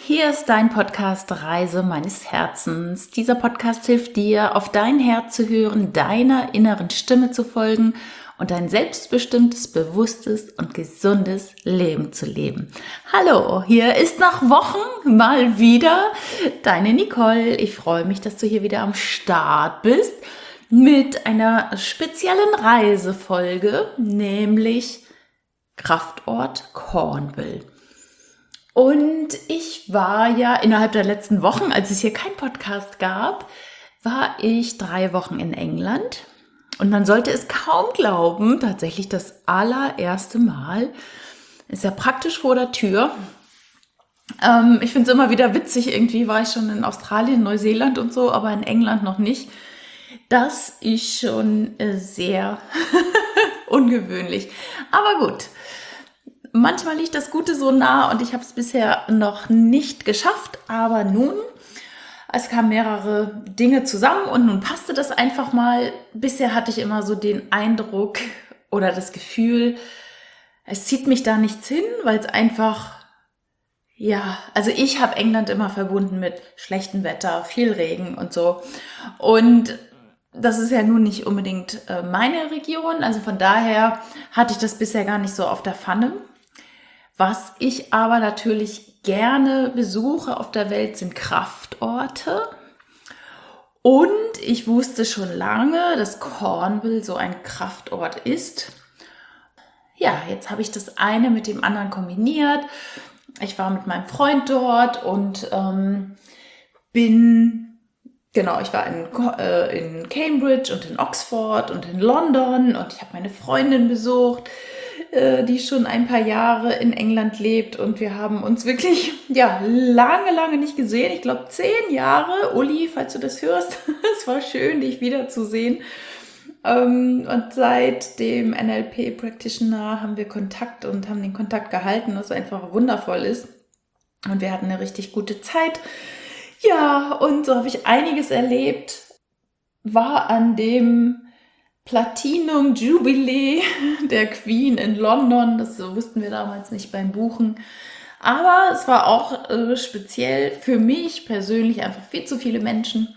Hier ist dein Podcast Reise meines Herzens. Dieser Podcast hilft dir, auf dein Herz zu hören, deiner inneren Stimme zu folgen und ein selbstbestimmtes, bewusstes und gesundes Leben zu leben. Hallo, hier ist nach Wochen mal wieder deine Nicole. Ich freue mich, dass du hier wieder am Start bist mit einer speziellen Reisefolge, nämlich Kraftort Cornwall. Und ich war ja innerhalb der letzten Wochen, als es hier keinen Podcast gab, war ich 3 Wochen in England. Und man sollte es kaum glauben, tatsächlich das allererste Mal, ist ja praktisch vor der Tür. Ich finde es immer wieder witzig, irgendwie war ich schon in Australien, Neuseeland und so, aber in England noch nicht. Das ist schon sehr ungewöhnlich. Aber gut. Manchmal liegt das Gute so nah und ich habe es bisher noch nicht geschafft, aber nun, es kamen mehrere Dinge zusammen und nun passte das einfach mal. Bisher hatte ich immer so den Eindruck oder das Gefühl, es zieht mich da nichts hin, weil es einfach, also ich habe England immer verbunden mit schlechtem Wetter, viel Regen und so. Und das ist ja nun nicht unbedingt meine Region, also von daher hatte ich das bisher gar nicht so auf der Pfanne. Was ich aber natürlich gerne besuche auf der Welt sind Kraftorte. Und ich wusste schon lange, dass Cornwall so ein Kraftort ist. Ja, jetzt habe ich das eine mit dem anderen kombiniert. Ich war mit meinem Freund dort und ich war in Cambridge und in Oxford und in London und ich habe meine Freundin besucht, die schon ein paar Jahre in England lebt und wir haben uns wirklich, lange nicht gesehen. Ich glaube 10 Jahre. Uli, falls du das hörst, es war schön, dich wiederzusehen. Und seit dem NLP Practitioner haben wir Kontakt und haben den Kontakt gehalten, was einfach wundervoll ist. Und wir hatten eine richtig gute Zeit. Ja, und so habe ich einiges erlebt. War an dem Platinum Jubilee der Queen in London, das wussten wir damals nicht beim Buchen. Aber es war auch speziell für mich persönlich einfach viel zu viele Menschen.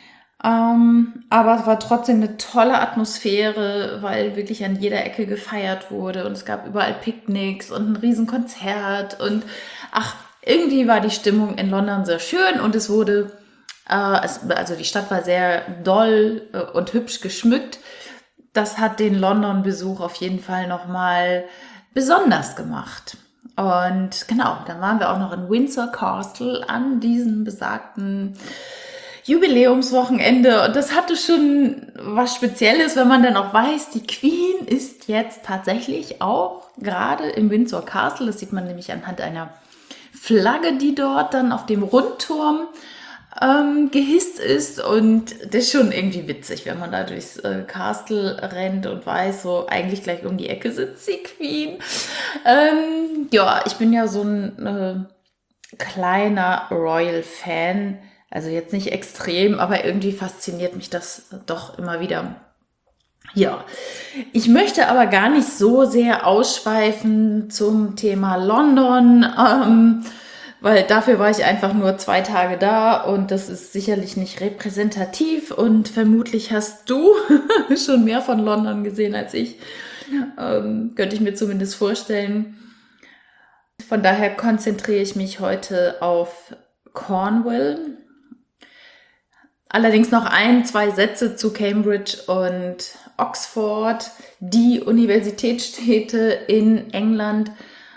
Aber es war trotzdem eine tolle Atmosphäre, weil wirklich an jeder Ecke gefeiert wurde und es gab überall Picknicks und ein Riesenkonzert und irgendwie war die Stimmung in London sehr schön und es wurde, also die Stadt war sehr doll und hübsch geschmückt. Das hat den London-Besuch auf jeden Fall nochmal besonders gemacht. Und genau, dann waren wir auch noch in Windsor Castle an diesem besagten Jubiläumswochenende. Und das hatte schon was Spezielles, wenn man dann auch weiß, die Queen ist jetzt tatsächlich auch gerade im Windsor Castle. Das sieht man nämlich anhand einer Flagge, die dort dann auf dem Rundturm gehisst ist und das ist schon irgendwie witzig, wenn man da durchs Castle rennt und weiß, so eigentlich gleich um die Ecke sitzt die Queen. Ich bin ja so ein kleiner Royal-Fan, also jetzt nicht extrem, aber irgendwie fasziniert mich das doch immer wieder. Ja, ich möchte aber gar nicht so sehr ausschweifen zum Thema London, weil dafür war ich einfach nur 2 Tage da und das ist sicherlich nicht repräsentativ und vermutlich hast du schon mehr von London gesehen als ich. Könnte ich mir zumindest vorstellen. Von daher konzentriere ich mich heute auf Cornwall. Allerdings noch 2 Sätze zu Cambridge und Oxford, die Universitätsstädte in England,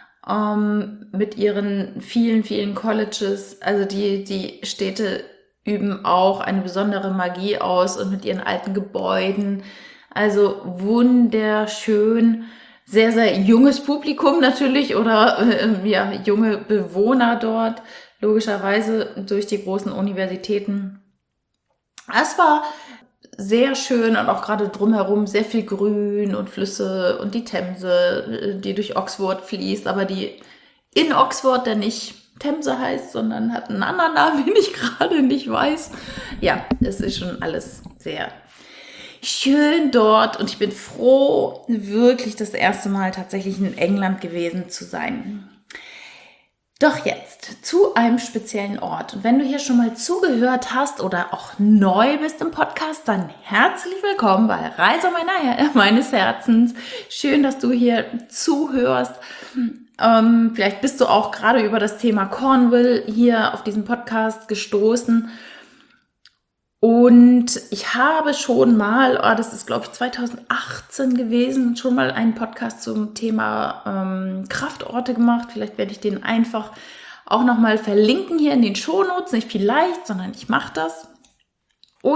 mit ihren vielen Colleges. Also die Städte üben auch eine besondere Magie aus und mit ihren alten Gebäuden. Also wunderschön, sehr junges Publikum natürlich oder junge Bewohner dort, logischerweise durch die großen Universitäten. Es war sehr schön und auch gerade drumherum sehr viel Grün und Flüsse und die Themse, die durch Oxford fließt, aber die in Oxford, der nicht Themse heißt, sondern hat einen anderen Namen, den ich gerade nicht weiß. Ja, es ist schon alles sehr schön dort und ich bin froh, wirklich das erste Mal tatsächlich in England gewesen zu sein. Doch jetzt zu einem speziellen Ort. Und wenn du hier schon mal zugehört hast oder auch neu bist im Podcast, dann herzlich willkommen bei Reise meines Herzens. Schön, dass du hier zuhörst. Vielleicht bist du auch gerade über das Thema Cornwall hier auf diesen Podcast gestoßen. Und ich habe schon mal, das ist glaube ich 2018 gewesen, schon mal einen Podcast zum Thema Kraftorte gemacht. Vielleicht werde ich den einfach auch nochmal verlinken hier in den Shownotes. Nicht vielleicht, sondern ich mache das. Und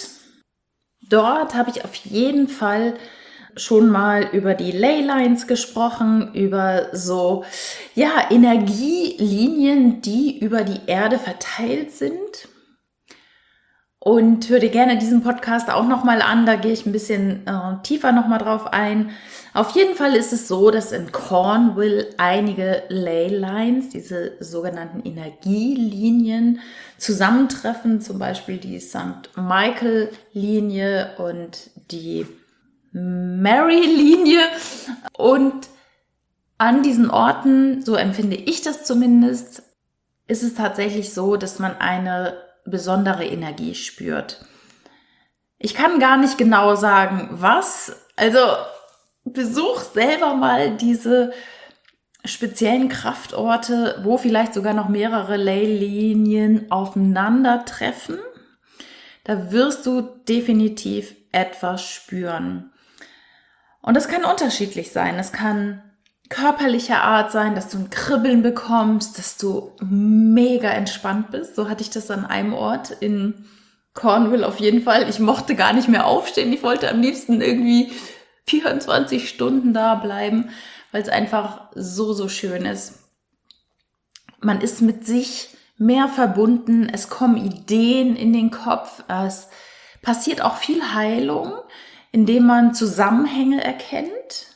dort habe ich auf jeden Fall schon mal über die Leylines gesprochen, über so, Energielinien, die über die Erde verteilt sind. Und hör dir gerne diesen Podcast auch nochmal an, da gehe ich ein bisschen tiefer nochmal drauf ein. Auf jeden Fall ist es so, dass in Cornwall einige Leylines, diese sogenannten Energielinien, zusammentreffen, zum Beispiel die St. Michael-Linie und die Mary-Linie. Und an diesen Orten, so empfinde ich das zumindest, ist es tatsächlich so, dass man eine besondere Energie spürt. Ich kann gar nicht genau sagen, was. Also besuch selber mal diese speziellen Kraftorte, wo vielleicht sogar noch mehrere Leylinien aufeinandertreffen. Da wirst du definitiv etwas spüren. Und das kann unterschiedlich sein. Es kann körperlicher Art sein, dass du ein Kribbeln bekommst, dass du mega entspannt bist. So hatte ich das an einem Ort in Cornwall auf jeden Fall. Ich mochte gar nicht mehr aufstehen. Ich wollte am liebsten irgendwie 24 Stunden da bleiben, weil es einfach so schön ist. Man ist mit sich mehr verbunden. Es kommen Ideen in den Kopf. Es passiert auch viel Heilung, indem man Zusammenhänge erkennt.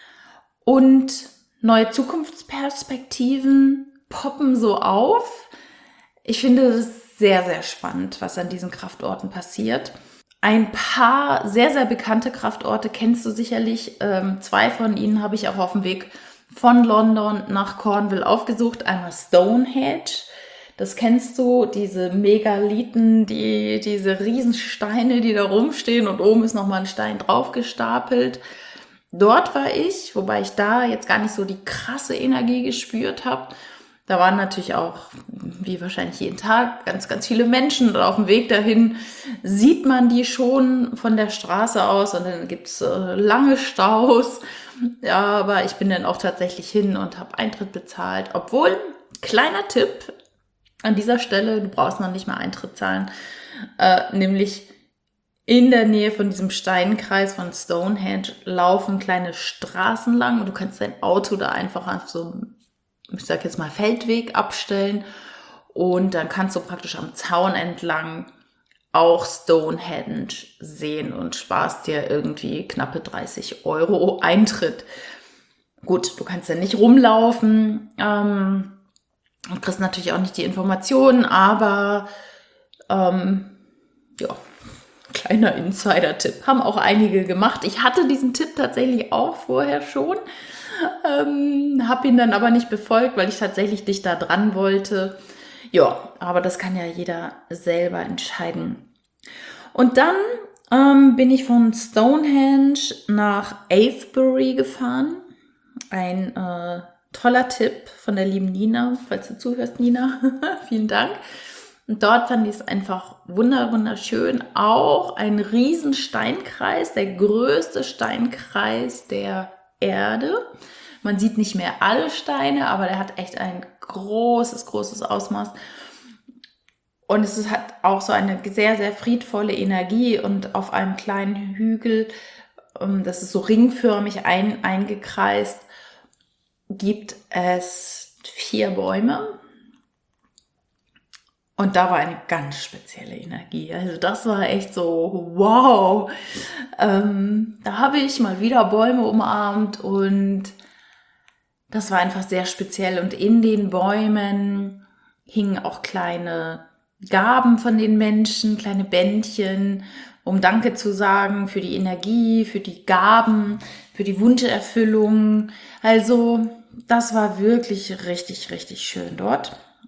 Und neue Zukunftsperspektiven poppen so auf. Ich finde das sehr spannend, was an diesen Kraftorten passiert. Ein paar sehr bekannte Kraftorte kennst du sicherlich. 2 von ihnen habe ich auch auf dem Weg von London nach Cornwall aufgesucht. Einmal Stonehenge. Das kennst du, diese Megalithen, diese Riesensteine, die da rumstehen und oben ist nochmal ein Stein drauf gestapelt. Dort war ich, wobei ich da jetzt gar nicht so die krasse Energie gespürt habe. Da waren natürlich auch, wie wahrscheinlich jeden Tag, ganz viele Menschen. Und auf dem Weg dahin sieht man die schon von der Straße aus und dann gibt's lange Staus. Ja, aber ich bin dann auch tatsächlich hin und habe Eintritt bezahlt. Obwohl, kleiner Tipp an dieser Stelle, du brauchst noch nicht mal Eintritt zahlen, nämlich in der Nähe von diesem Steinkreis von Stonehenge laufen kleine Straßen lang und du kannst dein Auto da einfach auf so einem, ich sag jetzt mal, Feldweg abstellen und dann kannst du praktisch am Zaun entlang auch Stonehenge sehen und sparst dir irgendwie knappe 30 € Eintritt. Gut, du kannst ja nicht rumlaufen und kriegst natürlich auch nicht die Informationen, aber kleiner Insider-Tipp. Haben auch einige gemacht. Ich hatte diesen Tipp tatsächlich auch vorher schon. Habe ihn dann aber nicht befolgt, weil ich tatsächlich dicht da dran wollte. Ja, aber das kann ja jeder selber entscheiden. Und dann bin ich von Stonehenge nach Avebury gefahren. Ein toller Tipp von der lieben Nina. Falls du zuhörst, Nina, vielen Dank. Und dort fand ich es einfach wunderschön. Auch ein riesen Steinkreis, der größte Steinkreis der Erde. Man sieht nicht mehr alle Steine, aber der hat echt ein großes Ausmaß. Und es hat auch so eine sehr friedvolle Energie. Und auf einem kleinen Hügel, das ist so ringförmig eingekreist, gibt es 4 Bäume. Und da war eine ganz spezielle Energie. Also das war echt so, wow. Da habe ich mal wieder Bäume umarmt und das war einfach sehr speziell. Und in den Bäumen hingen auch kleine Gaben von den Menschen, kleine Bändchen, um Danke zu sagen für die Energie, für die Gaben, für die Wunscherfüllung. Also das war wirklich richtig schön dort.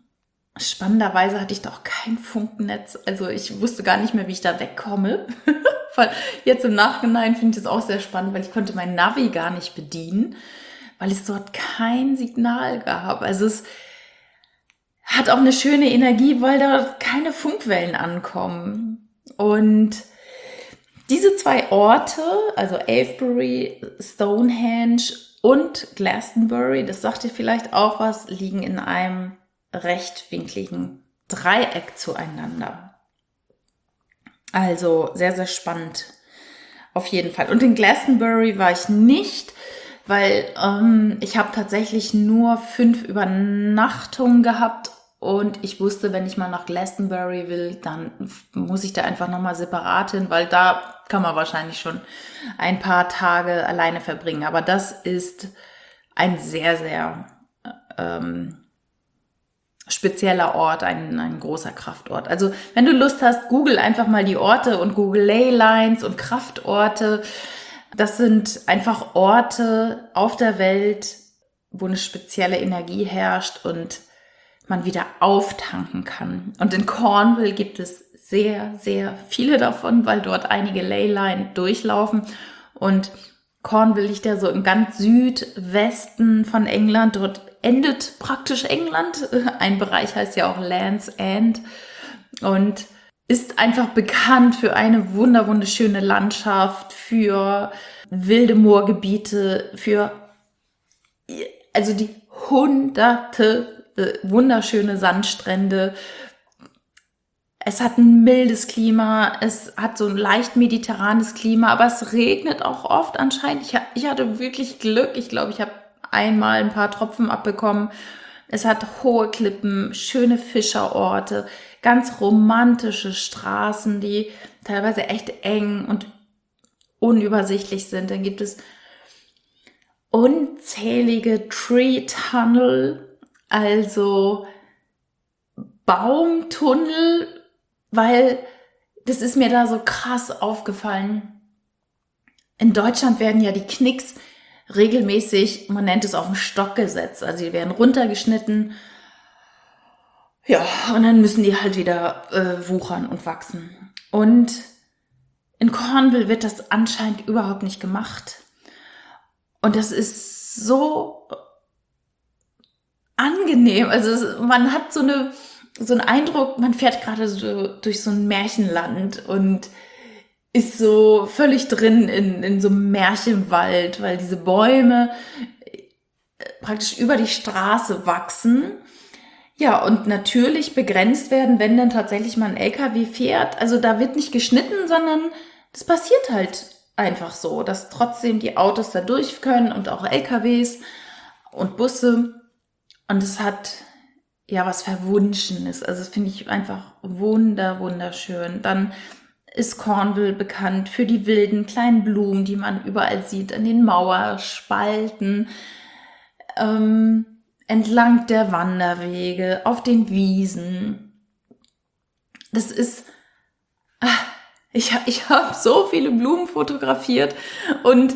spannenderweise hatte ich da auch kein Funknetz. Also ich wusste gar nicht mehr, wie ich da wegkomme. Jetzt im Nachhinein finde ich das auch sehr spannend, weil ich konnte mein Navi gar nicht bedienen, weil es dort kein Signal gab. Also es hat auch eine schöne Energie, weil da keine Funkwellen ankommen. Und diese 2 Orte, also Avebury, Stonehenge und Glastonbury, das sagt dir vielleicht auch was, liegen in einem rechtwinkligen Dreieck zueinander. Also sehr, sehr spannend. Auf jeden Fall. Und in Glastonbury war ich nicht, weil ich habe tatsächlich nur 5 Übernachtungen gehabt und ich wusste, wenn ich mal nach Glastonbury will, dann muss ich da einfach nochmal separat hin, weil da kann man wahrscheinlich schon ein paar Tage alleine verbringen. Aber das ist ein sehr, sehr spezieller Ort, ein großer Kraftort. Also wenn du Lust hast, google einfach mal die Orte und google Leylines und Kraftorte. Das sind einfach Orte auf der Welt, wo eine spezielle Energie herrscht und man wieder auftanken kann. Und in Cornwall gibt es sehr, sehr viele davon, weil dort einige Leyline durchlaufen. Und Cornwall liegt ja so im ganz Südwesten von England. Dort endet praktisch England. Ein Bereich heißt ja auch Land's End und ist einfach bekannt für eine wunderschöne Landschaft, für wilde Moorgebiete, für also die hunderte wunderschöne Sandstrände. Es hat ein mildes Klima, es hat so ein leicht mediterranes Klima, aber es regnet auch oft anscheinend. Ich hatte wirklich Glück. Ich glaube, ich habe einmal ein paar Tropfen abbekommen. Es hat hohe Klippen, schöne Fischerorte, ganz romantische Straßen, die teilweise echt eng und unübersichtlich sind. Dann gibt es unzählige Tree Tunnel, also Baumtunnel, weil das ist mir da so krass aufgefallen. In Deutschland werden ja die Knicks regelmäßig, man nennt es auf den Stock gesetzt, also die werden runtergeschnitten, ja, und dann müssen die halt wieder wuchern und wachsen. Und in Cornwall wird das anscheinend überhaupt nicht gemacht. Und das ist so angenehm, also man hat so einen Eindruck, man fährt gerade so durch so ein Märchenland und ist so völlig drin in so einem Märchenwald, weil diese Bäume praktisch über die Straße wachsen. Ja, und natürlich begrenzt werden, wenn dann tatsächlich mal ein LKW fährt. Also da wird nicht geschnitten, sondern das passiert halt einfach so, dass trotzdem die Autos da durch können und auch LKWs und Busse. Und es hat ja was Verwunschenes. Also das finde ich einfach wunderschön. Dann ist Cornwall bekannt für die wilden kleinen Blumen, die man überall sieht, an den Mauerspalten, entlang der Wanderwege, auf den Wiesen. Das ist, ich habe so viele Blumen fotografiert und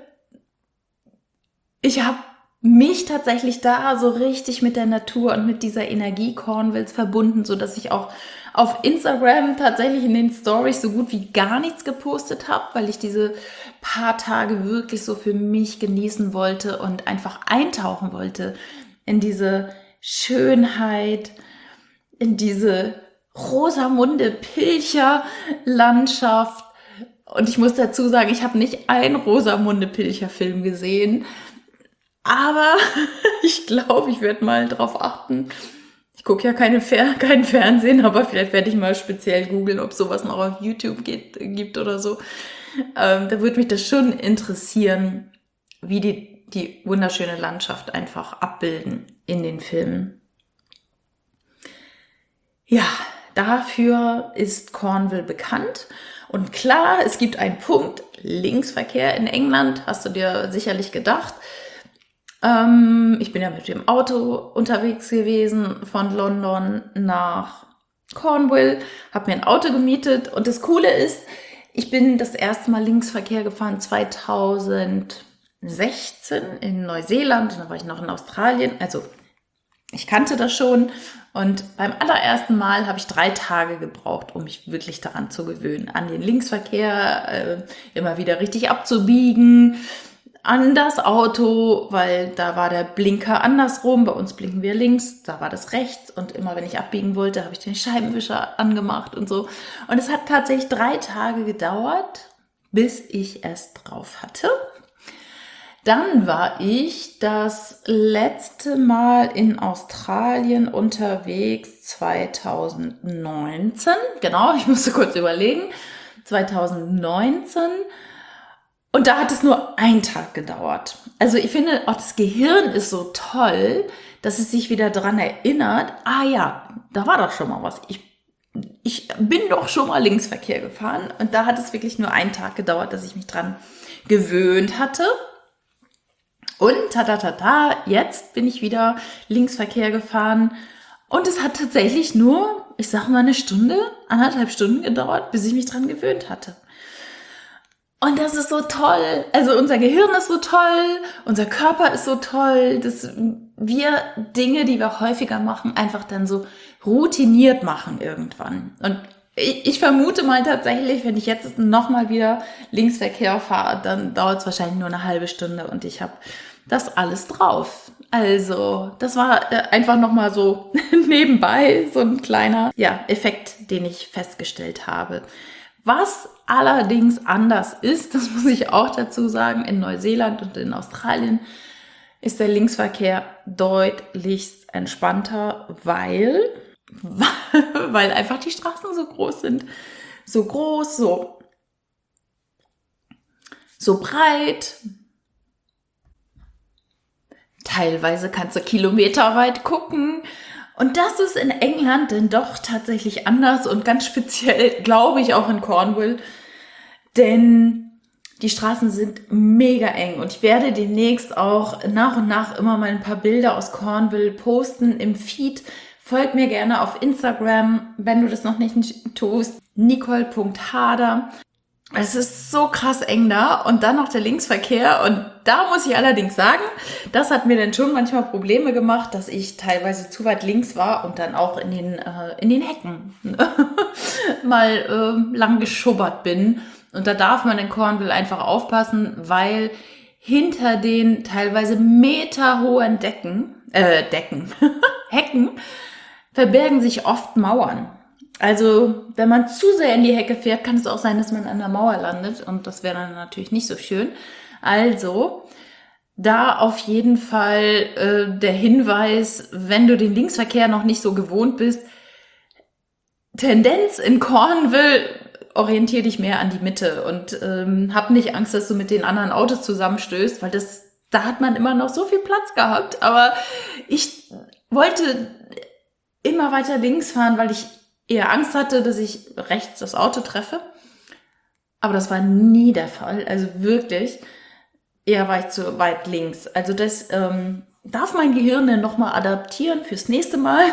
ich habe mich tatsächlich da so richtig mit der Natur und mit dieser Energie Cornwalls verbunden, so dass ich auch auf Instagram tatsächlich in den Stories so gut wie gar nichts gepostet habe, weil ich diese paar Tage wirklich so für mich genießen wollte und einfach eintauchen wollte in diese Schönheit, in diese Rosamunde Pilcher Landschaft. Und ich muss dazu sagen, ich habe nicht einen Rosamunde Pilcher Film gesehen, aber ich glaube, ich werde mal drauf achten. Ich gucke ja kein Fernsehen, aber vielleicht werde ich mal speziell googeln, ob sowas noch auf YouTube gibt oder so. Da würde mich das schon interessieren, wie die wunderschöne Landschaft einfach abbilden in den Filmen. Ja, dafür ist Cornwall bekannt. Und klar, es gibt einen Punkt, Linksverkehr in England, hast du dir sicherlich gedacht. Ich bin ja mit dem Auto unterwegs gewesen von London nach Cornwall, habe mir ein Auto gemietet und das Coole ist, ich bin das erste Mal Linksverkehr gefahren 2016 in Neuseeland, da war ich noch in Australien, also Ich kannte das schon und beim allerersten Mal habe ich 3 Tage gebraucht, um mich wirklich daran zu gewöhnen, an den Linksverkehr, immer wieder richtig abzubiegen, an das Auto, weil da war der Blinker andersrum, bei uns blinken wir links, da war das rechts und immer wenn ich abbiegen wollte, habe ich den Scheibenwischer angemacht und so. Und es hat tatsächlich 3 Tage gedauert, bis ich es drauf hatte. Dann war ich das letzte Mal in Australien unterwegs 2019. Genau, ich musste kurz überlegen. 2019. Und da hat es nur 1 Tag gedauert. Also ich finde, auch das Gehirn ist so toll, dass es sich wieder daran erinnert, ah ja, da war doch schon mal was. Ich bin doch schon mal Linksverkehr gefahren. Und da hat es wirklich nur 1 Tag gedauert, dass ich mich dran gewöhnt hatte. Und jetzt bin ich wieder Linksverkehr gefahren. Und es hat tatsächlich nur, ich sag mal, 1 Stunde, 1,5 Stunden gedauert, bis ich mich dran gewöhnt hatte. Und das ist so toll. Also unser Gehirn ist so toll, unser Körper ist so toll, dass wir Dinge, die wir häufiger machen, einfach dann so routiniert machen irgendwann. Und ich vermute mal tatsächlich, wenn ich jetzt nochmal wieder Linksverkehr fahre, dann dauert es wahrscheinlich nur 1/2 Stunde und ich habe das alles drauf. Also das war einfach nochmal so nebenbei so ein kleiner Effekt, den ich festgestellt habe. Was allerdings anders ist, das muss ich auch dazu sagen, in Neuseeland und in Australien ist der Linksverkehr deutlichst entspannter, weil einfach die Straßen so groß sind. So groß, so breit. Teilweise kannst du kilometerweit gucken. Und das ist in England dann doch tatsächlich anders und ganz speziell, glaube ich, auch in Cornwall. Denn die Straßen sind mega eng und ich werde demnächst auch nach und nach immer mal ein paar Bilder aus Cornwall posten im Feed. Folg mir gerne auf Instagram, wenn du das noch nicht tust, nicole.hader. Es ist so krass eng da und dann noch der Linksverkehr und da muss ich allerdings sagen, das hat mir dann schon manchmal Probleme gemacht, dass ich teilweise zu weit links war und dann auch in den Hecken mal lang geschubbert bin. Und da darf man in Cornwall einfach aufpassen, weil hinter den teilweise meterhohen Hecken verbergen sich oft Mauern. Also, wenn man zu sehr in die Hecke fährt, kann es auch sein, dass man an der Mauer landet und das wäre dann natürlich nicht so schön. Also, da auf jeden Fall der Hinweis, wenn du den Linksverkehr noch nicht so gewohnt bist, Tendenz in Cornwall, orientier dich mehr an die Mitte und hab nicht Angst, dass du mit den anderen Autos zusammenstößt, weil da hat man immer noch so viel Platz gehabt. Aber ich wollte immer weiter links fahren, weil ich eher Angst hatte, dass ich rechts das Auto treffe. Aber das war nie der Fall. Also wirklich, eher war ich zu weit links. Also das darf mein Gehirn dann nochmal adaptieren fürs nächste Mal.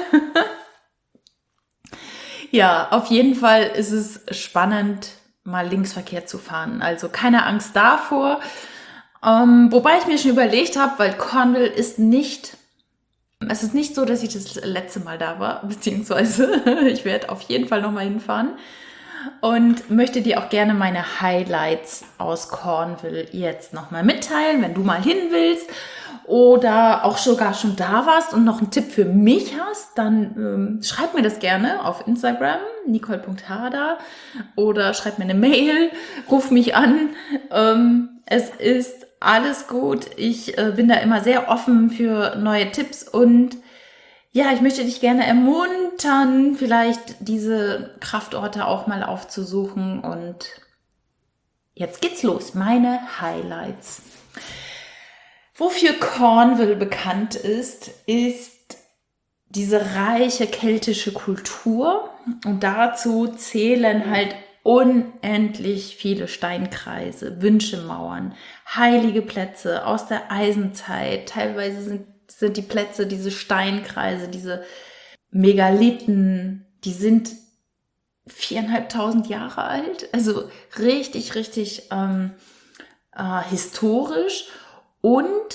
Ja, auf jeden Fall ist es spannend, mal Linksverkehr zu fahren. Also keine Angst davor. Wobei ich mir schon überlegt habe, weil Cornwall es ist nicht so, dass ich das letzte Mal da war, beziehungsweise ich werde auf jeden Fall nochmal hinfahren und möchte dir auch gerne meine Highlights aus Cornwall jetzt nochmal mitteilen, wenn du mal hin willst oder auch sogar schon da warst und noch einen Tipp für mich hast, dann schreib mir das gerne auf Instagram, nicole.hader, oder schreib mir eine Mail, ruf mich an. Es ist alles gut. Ich bin da immer sehr offen für neue Tipps und ja, ich möchte dich gerne ermuntern, vielleicht diese Kraftorte auch mal aufzusuchen. Und jetzt geht's los. Meine Highlights. Wofür Cornwall bekannt ist diese reiche keltische Kultur. Und dazu zählen halt unendlich viele Steinkreise, Wünschemauern, heilige Plätze aus der Eisenzeit. Teilweise sind die Plätze, diese Steinkreise, diese Megalithen, die sind 4.500 Jahre alt. Also richtig, richtig historisch. Und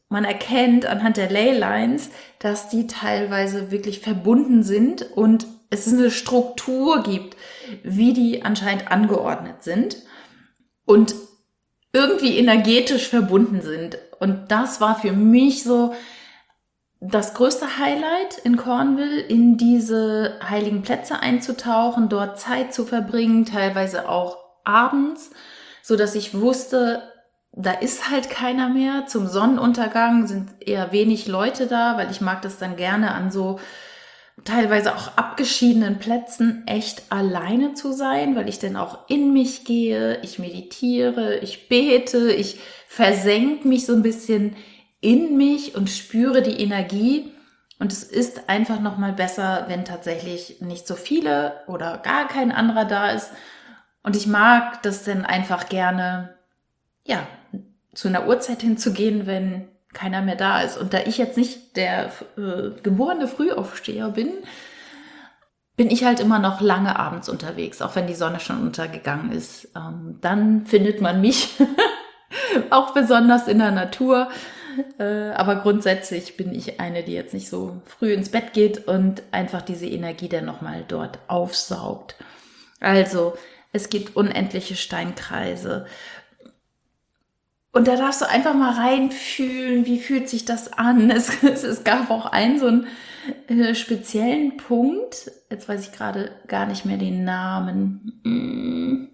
man erkennt anhand der Leylines, dass die teilweise wirklich verbunden sind und es eine Struktur gibt, wie die anscheinend angeordnet sind und irgendwie energetisch verbunden sind. Und das war für mich so das größte Highlight in Cornwall, in diese heiligen Plätze einzutauchen, dort Zeit zu verbringen, teilweise auch abends, so dass ich wusste, da ist halt keiner mehr. Zum Sonnenuntergang sind eher wenig Leute da, weil ich mag das dann gerne an so teilweise auch abgeschiedenen Plätzen echt alleine zu sein, weil ich dann auch in mich gehe, ich meditiere, ich bete, ich versenke mich so ein bisschen in mich und spüre die Energie. Und es ist einfach nochmal besser, wenn tatsächlich nicht so viele oder gar kein anderer da ist. Und ich mag das dann einfach gerne, ja, zu einer Uhrzeit hinzugehen, wenn keiner mehr da ist. Und da ich jetzt nicht der geborene Frühaufsteher bin, bin ich halt immer noch lange abends unterwegs, auch wenn die Sonne schon untergegangen ist. Dann findet man mich auch besonders in der Natur. Aber grundsätzlich bin ich eine, die jetzt nicht so früh ins Bett geht und einfach diese Energie dann nochmal dort aufsaugt. Also, es gibt unendliche Steinkreise. Und da darfst du einfach mal reinfühlen, wie fühlt sich das an. Es gab auch einen so einen speziellen Punkt, jetzt weiß ich gerade gar nicht mehr den Namen.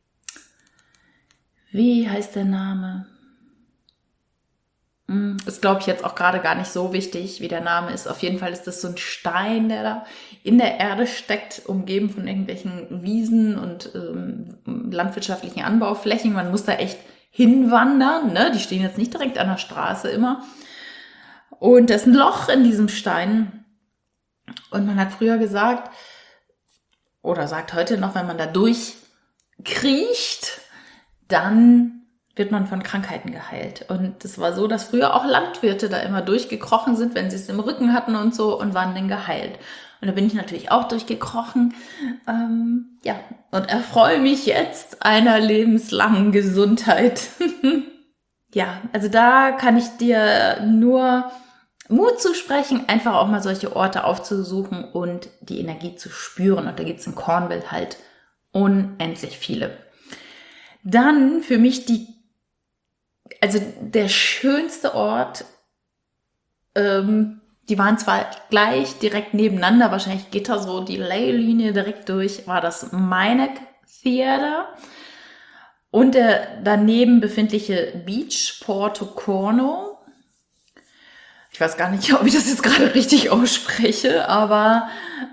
Wie heißt der Name? Ist, glaube ich, jetzt auch gerade gar nicht so wichtig, wie der Name ist. Auf jeden Fall ist das so ein Stein, der da in der Erde steckt, umgeben von irgendwelchen Wiesen und landwirtschaftlichen Anbauflächen. Man muss da echt hinwandern, ne? Die stehen jetzt nicht direkt an der Straße immer. Und da ist ein Loch in diesem Stein. Und man hat früher gesagt, oder sagt heute noch, wenn man da durchkriecht, dann wird man von Krankheiten geheilt. Und es war so, dass früher auch Landwirte da immer durchgekrochen sind, wenn sie es im Rücken hatten und so, und waren dann geheilt. Und da bin ich natürlich auch durchgekrochen. Und erfreue mich jetzt einer lebenslangen Gesundheit. Ja, also da kann ich dir nur Mut zusprechen, einfach auch mal solche Orte aufzusuchen und die Energie zu spüren. Und da gibt's in Cornwall halt unendlich viele. Dann für mich der schönste Ort, die waren zwar gleich direkt nebeneinander, wahrscheinlich geht da so die Ley-Linie direkt durch, war das Mynach Theatre und der daneben befindliche Beach Portocorno. Ich weiß gar nicht, ob ich das jetzt gerade richtig ausspreche, aber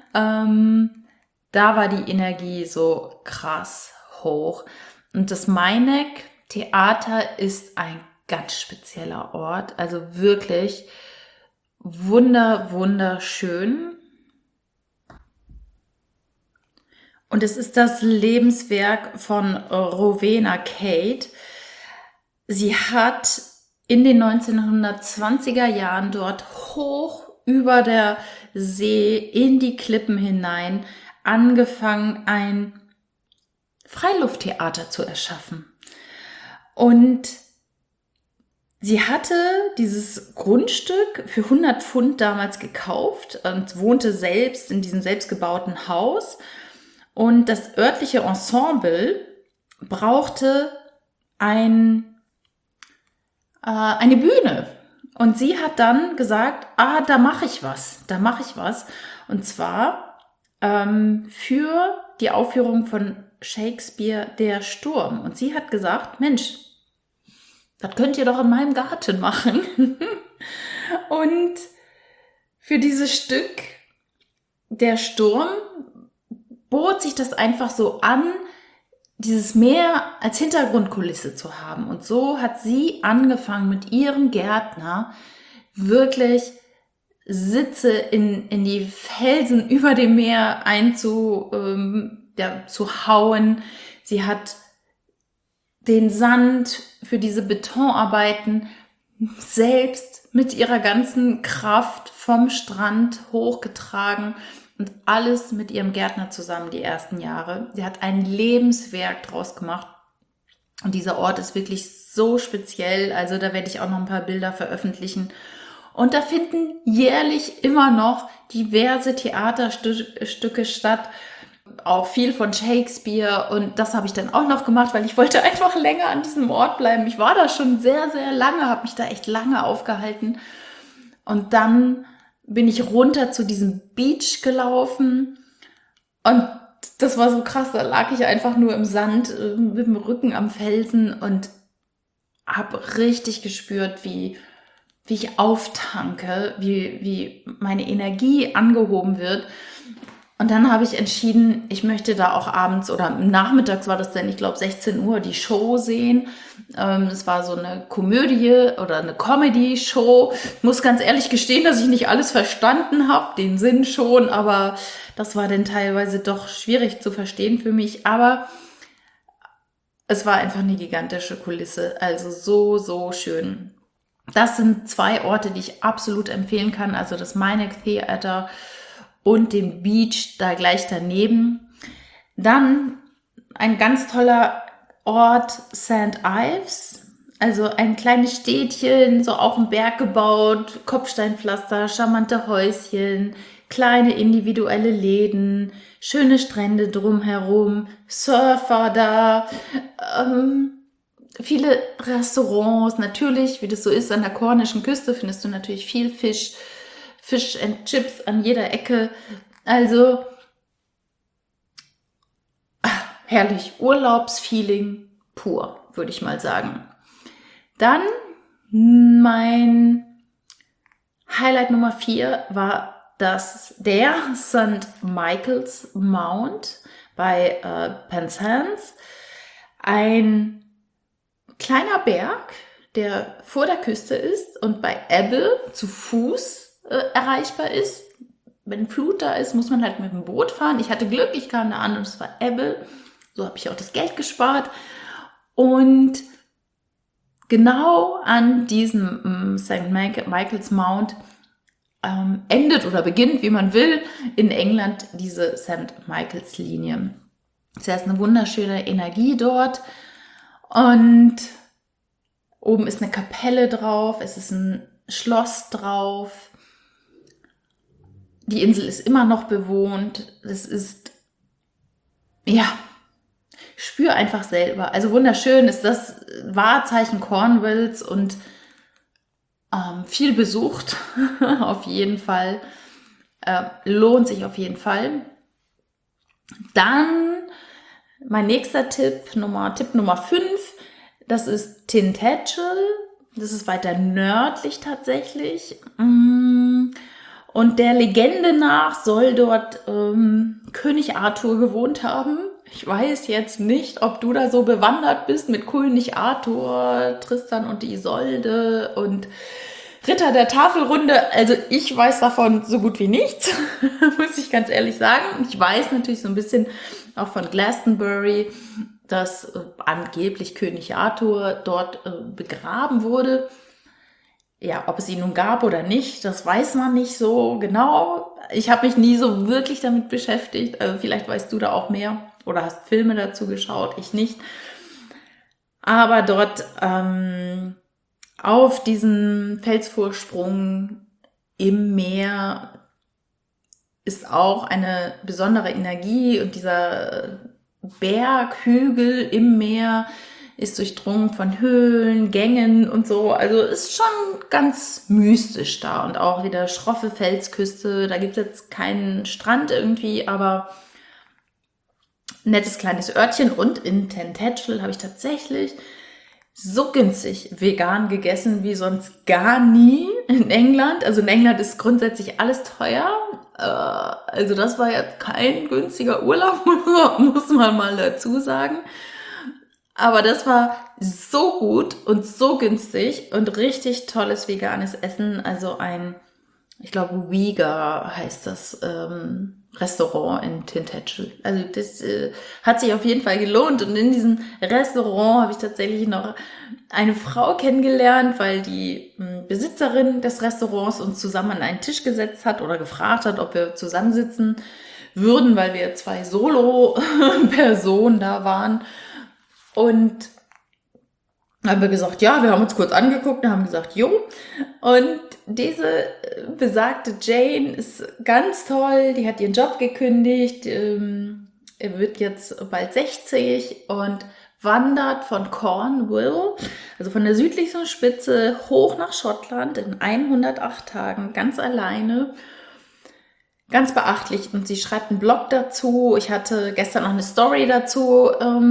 da war die Energie so krass hoch. Und das Mynach Theater ist ein ganz spezieller Ort, also wirklich wunderschön. Und es ist das Lebenswerk von Rowena Kate. Sie hat in den 1920er Jahren dort hoch über der See in die Klippen hinein angefangen, ein Freilufttheater zu erschaffen. Und sie hatte dieses Grundstück für 100 Pfund damals gekauft und wohnte selbst in diesem selbstgebauten Haus. Und das örtliche Ensemble brauchte eine Bühne. Und sie hat dann gesagt, da mache ich was. Und zwar für die Aufführung von Shakespeare, Der Sturm. Und sie hat gesagt, Mensch, das könnt ihr doch in meinem Garten machen. Und für dieses Stück, Der Sturm, bot sich das einfach so an, dieses Meer als Hintergrundkulisse zu haben. Und so hat sie angefangen, mit ihrem Gärtner wirklich Sitze in die Felsen über dem Meer zu hauen. Sie hat den Sand für diese Betonarbeiten selbst mit ihrer ganzen Kraft vom Strand hochgetragen und alles mit ihrem Gärtner zusammen die ersten Jahre. Sie hat ein Lebenswerk draus gemacht. Und dieser Ort ist wirklich so speziell. Also da werde ich auch noch ein paar Bilder veröffentlichen. Und da finden jährlich immer noch diverse Theaterstücke statt. Auch viel von Shakespeare. Und das habe ich dann auch noch gemacht, weil ich wollte einfach länger an diesem Ort bleiben. Ich war da schon sehr, sehr lange, habe mich da echt lange aufgehalten. Und dann bin ich runter zu diesem Beach gelaufen. Und das war so krass, da lag ich einfach nur im Sand mit dem Rücken am Felsen und habe richtig gespürt, wie ich auftanke, wie meine Energie angehoben wird. Und dann habe ich entschieden, ich möchte da auch abends oder nachmittags war das dann, ich glaube 16 Uhr, die Show sehen. Das war so eine Komödie oder eine Comedy-Show. Ich muss ganz ehrlich gestehen, dass ich nicht alles verstanden habe, den Sinn schon, aber das war dann teilweise doch schwierig zu verstehen für mich. Aber es war einfach eine gigantische Kulisse, also so, so schön. Das sind 2 Orte, die ich absolut empfehlen kann, also das Meineck Theater und den Beach da gleich daneben. Dann ein ganz toller Ort, St. Ives, also ein kleines Städtchen, so auf dem Berg gebaut, Kopfsteinpflaster, charmante Häuschen, kleine individuelle Läden, schöne Strände drumherum, Surfer da, viele Restaurants, natürlich, wie das so ist, an der kornischen Küste findest du natürlich viel Fish and Chips an jeder Ecke. Also herrlich, Urlaubsfeeling pur, würde ich mal sagen. Dann mein Highlight Nummer 4 war der St. Michael's Mount bei Penzance. Ein kleiner Berg, der vor der Küste ist und bei Ebbe zu Fuß erreichbar ist. Wenn Flut da ist, muss man halt mit dem Boot fahren. Ich hatte Glück, ich kam da an und es war Ebbe. So habe ich auch das Geld gespart. Und genau an diesem St. Michael's Mount endet oder beginnt, wie man will, in England diese St. Michael's Linie. Das heißt, eine wunderschöne Energie dort. Und oben ist eine Kapelle drauf, es ist ein Schloss drauf. Die Insel ist immer noch bewohnt. Es ist, ja, spür einfach selber. Also wunderschön ist das Wahrzeichen Cornwalls und viel besucht auf jeden Fall. Lohnt sich auf jeden Fall. Dann mein nächster Tipp Nummer 5, das ist Tintagel. Das ist weiter nördlich tatsächlich. Und der Legende nach soll dort König Arthur gewohnt haben. Ich weiß jetzt nicht, ob du da so bewandert bist mit König Arthur, Tristan und Isolde und Ritter der Tafelrunde. Also ich weiß davon so gut wie nichts, muss ich ganz ehrlich sagen. Ich weiß natürlich so ein bisschen auch von Glastonbury, dass angeblich König Arthur dort begraben wurde. Ja, ob es ihn nun gab oder nicht, das weiß man nicht so genau. Ich habe mich nie so wirklich damit beschäftigt. Also vielleicht weißt du da auch mehr oder hast Filme dazu geschaut, ich nicht. Aber dort auf diesem Felsvorsprung im Meer ist auch eine besondere Energie und dieser Berghügel im Meer ist durchdrungen von Höhlen, Gängen und so. Also ist schon ganz mystisch da und auch wieder schroffe Felsküste. Da gibt es jetzt keinen Strand irgendwie, aber nettes kleines Örtchen. Und in Tintagel habe ich tatsächlich so günstig vegan gegessen wie sonst gar nie in England. Also in England ist grundsätzlich alles teuer. Also das war jetzt kein günstiger Urlaub, muss man mal dazu sagen. Aber das war so gut und so günstig und richtig tolles veganes Essen. Also ich glaube, Uyghur heißt das Restaurant in Tintagel. Also das hat sich auf jeden Fall gelohnt. Und in diesem Restaurant habe ich tatsächlich noch eine Frau kennengelernt, weil die Besitzerin des Restaurants uns zusammen an einen Tisch gesetzt hat oder gefragt hat, ob wir zusammensitzen würden, weil wir 2 Solo-Personen da waren. Und haben wir gesagt, ja, wir haben uns kurz angeguckt und haben gesagt, jo. Und diese besagte Jane ist ganz toll, die hat ihren Job gekündigt, er wird jetzt bald 60 und wandert von Cornwall, also von der südlichsten Spitze, hoch nach Schottland in 108 Tagen, ganz alleine. Ganz beachtlich. Und sie schreibt einen Blog dazu. Ich hatte gestern noch eine Story dazu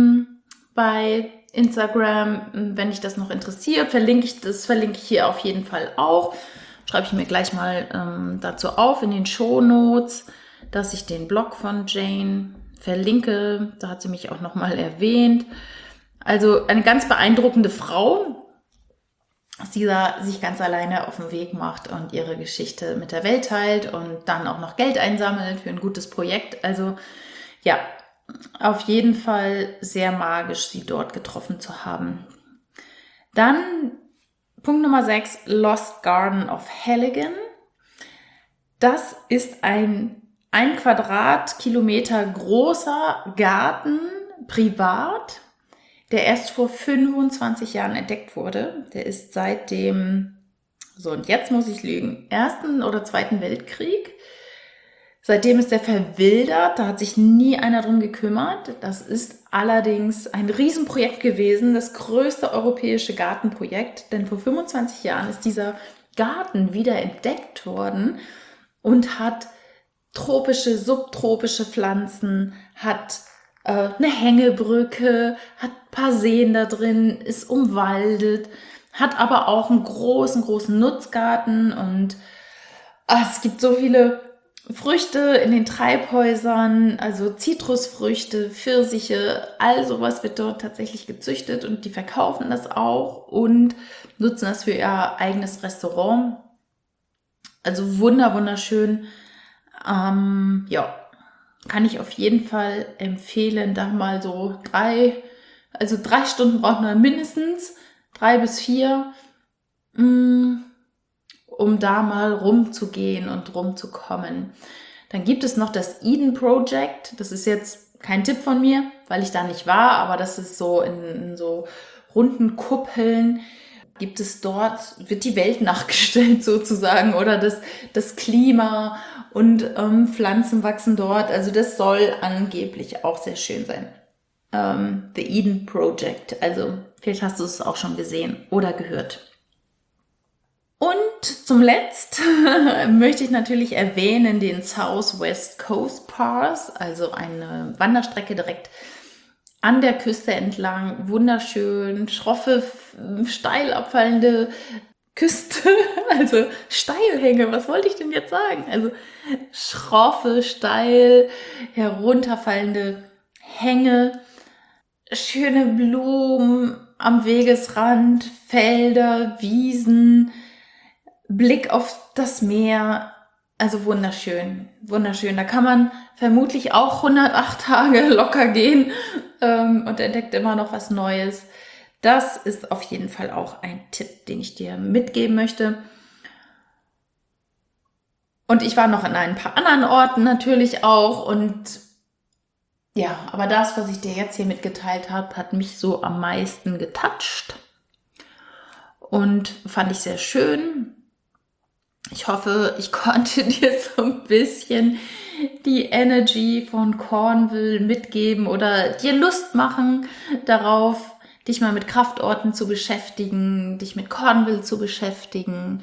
bei Instagram. Wenn dich das noch interessiert, verlinke ich hier auf jeden Fall auch. Schreibe ich mir gleich mal dazu auf in den Shownotes, dass ich den Blog von Jane verlinke. Da hat sie mich auch nochmal erwähnt. Also eine ganz beeindruckende Frau, die da sich ganz alleine auf den Weg macht und ihre Geschichte mit der Welt teilt und dann auch noch Geld einsammelt für ein gutes Projekt. Also ja, auf jeden Fall sehr magisch, sie dort getroffen zu haben. Dann Punkt Nummer 6, Lost Garden of Halligan. Das ist ein Quadratkilometer großer Garten, privat, der erst vor 25 Jahren entdeckt wurde. Der ist seit dem, so und jetzt muss ich lügen, Ersten oder Zweiten Weltkrieg. Seitdem ist der verwildert, da hat sich nie einer drum gekümmert. Das ist allerdings ein Riesenprojekt gewesen, das größte europäische Gartenprojekt, denn vor 25 Jahren ist dieser Garten wieder entdeckt worden und hat tropische, subtropische Pflanzen, hat eine Hängebrücke, hat ein paar Seen da drin, ist umwaldet, hat aber auch einen großen Nutzgarten und es gibt so viele Früchte in den Treibhäusern, also Zitrusfrüchte, Pfirsiche, all sowas wird dort tatsächlich gezüchtet und die verkaufen das auch und nutzen das für ihr eigenes Restaurant. Also wunderschön. Ja, kann ich auf jeden Fall empfehlen, da mal so 3 Stunden braucht man mindestens, 3 bis 4, um da mal rumzugehen und rumzukommen. Dann gibt es noch das Eden Project. Das ist jetzt kein Tipp von mir, weil ich da nicht war, aber das ist so in so runden Kuppeln. Gibt es dort, wird die Welt nachgestellt sozusagen oder das Klima und Pflanzen wachsen dort. Also das soll angeblich auch sehr schön sein. The Eden Project. Also vielleicht hast du es auch schon gesehen oder gehört. Und zum Letzt möchte ich natürlich erwähnen den Southwest Coast Pass, also eine Wanderstrecke direkt an der Küste entlang, wunderschön, schroffe, steil abfallende Küste, also Steilhänge, was wollte ich denn jetzt sagen? Also schroffe, steil herunterfallende Hänge, schöne Blumen am Wegesrand, Felder, Wiesen, Blick auf das Meer, also wunderschön. Da kann man vermutlich auch 108 Tage locker gehen und entdeckt immer noch was Neues. Das ist auf jeden Fall auch ein Tipp, den ich dir mitgeben möchte. Und ich war noch an ein paar anderen Orten natürlich auch und ja, aber das, was ich dir jetzt hier mitgeteilt habe, hat mich so am meisten getoucht und fand ich sehr schön. Ich hoffe, ich konnte dir so ein bisschen die Energy von Cornwall mitgeben oder dir Lust machen darauf, dich mal mit Kraftorten zu beschäftigen, dich mit Cornwall zu beschäftigen.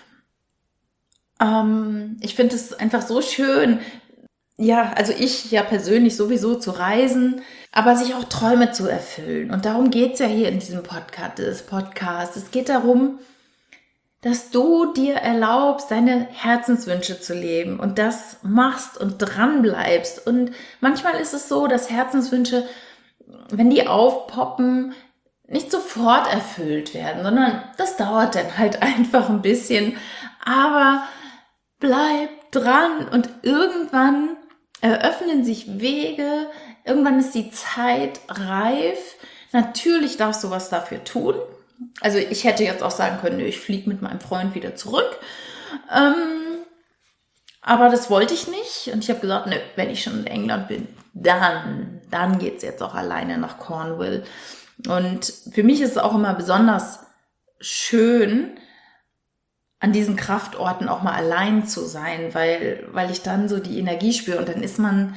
Ich finde es einfach so schön, ja, also ich ja persönlich sowieso zu reisen, aber sich auch Träume zu erfüllen. Und darum geht's ja hier in diesem Podcast. Es geht darum, dass du dir erlaubst, deine Herzenswünsche zu leben und das machst und dran bleibst. Und manchmal ist es so, dass Herzenswünsche, wenn die aufpoppen, nicht sofort erfüllt werden, sondern das dauert dann halt einfach ein bisschen. Aber bleib dran und irgendwann eröffnen sich Wege, irgendwann ist die Zeit reif. Natürlich darfst du was dafür tun. Also ich hätte jetzt auch sagen können, ich fliege mit meinem Freund wieder zurück. Aber das wollte ich nicht. Und ich habe gesagt, nö, wenn ich schon in England bin, dann geht's jetzt auch alleine nach Cornwall. Und für mich ist es auch immer besonders schön, an diesen Kraftorten auch mal allein zu sein, weil ich dann so die Energie spüre und dann ist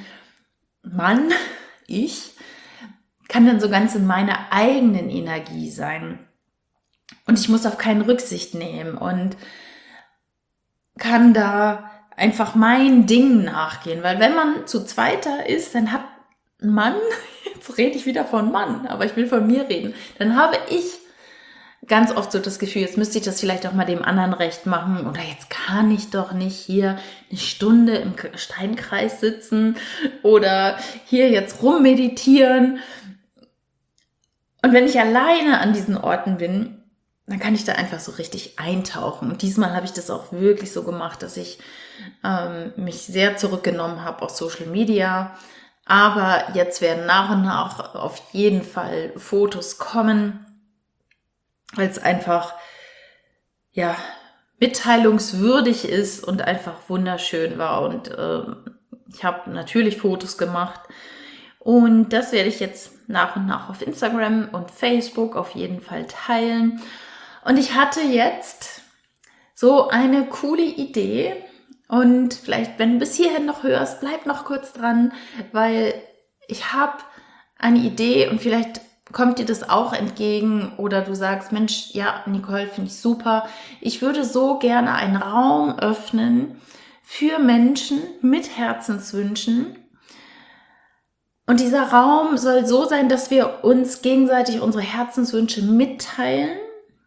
ich, kann dann so ganz in meiner eigenen Energie sein. Und ich muss auf keinen Rücksicht nehmen und kann da einfach mein Ding nachgehen. Weil wenn man zu zweiter ist, dann hat man, jetzt rede ich wieder von Mann, aber ich will von mir reden, dann habe ich ganz oft so das Gefühl, jetzt müsste ich das vielleicht auch mal dem anderen recht machen oder jetzt kann ich doch nicht hier eine Stunde im Steinkreis sitzen oder hier jetzt rummeditieren. Und wenn ich alleine an diesen Orten bin, dann kann ich da einfach so richtig eintauchen. Und diesmal habe ich das auch wirklich so gemacht, dass ich mich sehr zurückgenommen habe aus Social Media. Aber jetzt werden nach und nach auf jeden Fall Fotos kommen, weil es einfach ja mitteilungswürdig ist und einfach wunderschön war. Und ich habe natürlich Fotos gemacht. Und das werde ich jetzt nach und nach auf Instagram und Facebook auf jeden Fall teilen. Und ich hatte jetzt so eine coole Idee. Und vielleicht, wenn du bis hierhin noch hörst, bleib noch kurz dran, weil ich habe eine Idee und vielleicht kommt dir das auch entgegen oder du sagst, Mensch, ja, Nicole, finde ich super. Ich würde so gerne einen Raum öffnen für Menschen mit Herzenswünschen. Und dieser Raum soll so sein, dass wir uns gegenseitig unsere Herzenswünsche mitteilen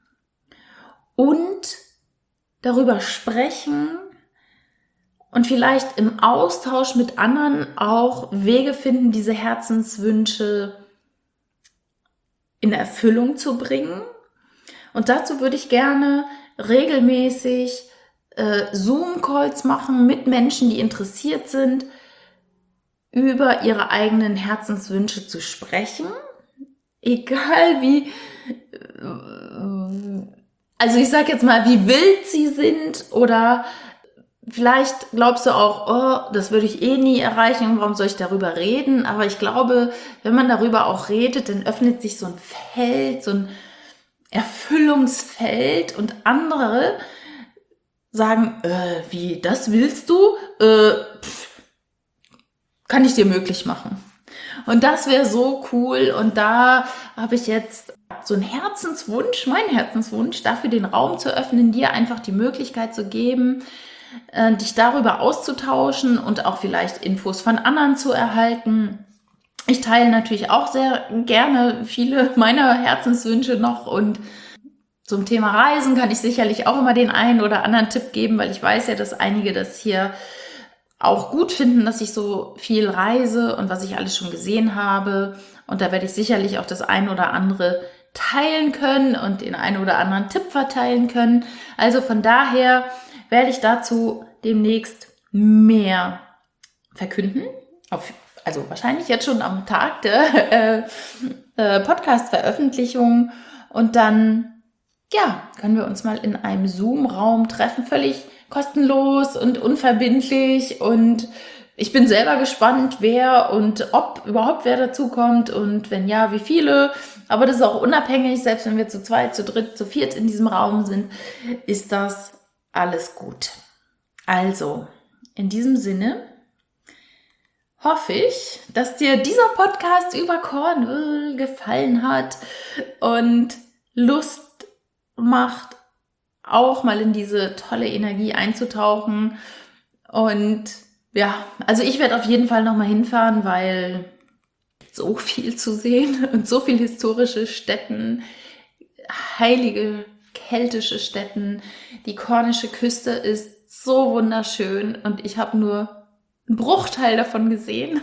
und darüber sprechen und vielleicht im Austausch mit anderen auch Wege finden, diese Herzenswünsche in Erfüllung zu bringen. Und dazu würde ich gerne regelmäßig Zoom-Calls machen mit Menschen, die interessiert sind, über ihre eigenen Herzenswünsche zu sprechen. Egal wie, also ich sage jetzt mal, wie wild sie sind oder vielleicht glaubst du auch, oh, das würde ich eh nie erreichen, warum soll ich darüber reden? Aber ich glaube, wenn man darüber auch redet, dann öffnet sich so ein Feld, so ein Erfüllungsfeld und andere sagen, wie, das willst du? Kann ich dir möglich machen. Und das wäre so cool und da habe ich jetzt so einen Herzenswunsch, meinen Herzenswunsch, dafür den Raum zu öffnen, dir einfach die Möglichkeit zu geben, dich darüber auszutauschen und auch vielleicht Infos von anderen zu erhalten. Ich teile natürlich auch sehr gerne viele meiner Herzenswünsche noch und zum Thema Reisen kann ich sicherlich auch immer den einen oder anderen Tipp geben, weil ich weiß ja, dass einige das hier auch gut finden, dass ich so viel reise und was ich alles schon gesehen habe. Und da werde ich sicherlich auch das ein oder andere teilen können und den einen oder anderen Tipp verteilen können. Also von daher werde ich dazu demnächst mehr verkünden. Also wahrscheinlich jetzt schon am Tag der Podcast-Veröffentlichung. Und dann, ja, können wir uns mal in einem Zoom-Raum treffen, völlig kostenlos und unverbindlich. Und ich bin selber gespannt, wer und ob überhaupt wer dazukommt und wenn ja, wie viele. Aber das ist auch unabhängig, selbst wenn wir zu zweit, zu dritt, zu viert in diesem Raum sind, ist das alles gut. Also, in diesem Sinne hoffe ich, dass dir dieser Podcast über Cornwall gefallen hat und Lust macht, auch mal in diese tolle Energie einzutauchen. Und ja, also ich werde auf jeden Fall nochmal hinfahren, weil so viel zu sehen und so viel historische Stätten, heilige keltische Stätten, die kornische Küste ist so wunderschön und ich habe nur einen Bruchteil davon gesehen.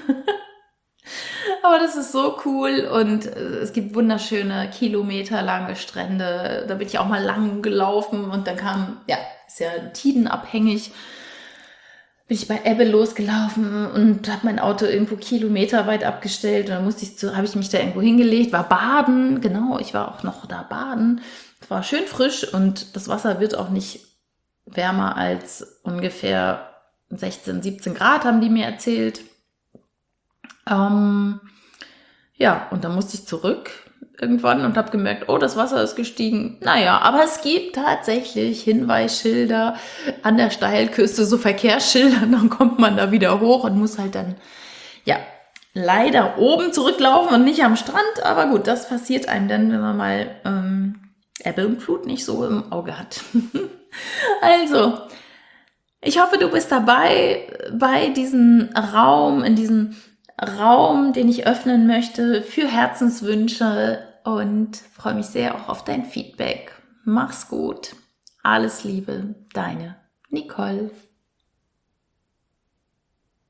Aber das ist so cool und es gibt wunderschöne kilometerlange Strände. Da bin ich auch mal lang gelaufen und dann kam, ja, ist ja tidenabhängig, bin ich bei Ebbe losgelaufen und habe mein Auto irgendwo kilometerweit abgestellt und dann habe ich mich da irgendwo hingelegt, war baden, genau, ich war auch noch da baden. Es war schön frisch und das Wasser wird auch nicht wärmer als ungefähr 16, 17 Grad, haben die mir erzählt. Ja, und dann musste ich zurück irgendwann und habe gemerkt, oh, das Wasser ist gestiegen. Naja, aber es gibt tatsächlich Hinweisschilder an der Steilküste, so Verkehrsschilder, dann kommt man da wieder hoch und muss halt dann, ja, leider oben zurücklaufen und nicht am Strand. Aber gut, das passiert einem dann, wenn man mal Ebbe und Flut nicht so im Auge hat. Also, ich hoffe, du bist dabei bei diesem Raum, in diesem Raum, den ich öffnen möchte für Herzenswünsche und freue mich sehr auch auf dein Feedback. Mach's gut. Alles Liebe, deine Nicole.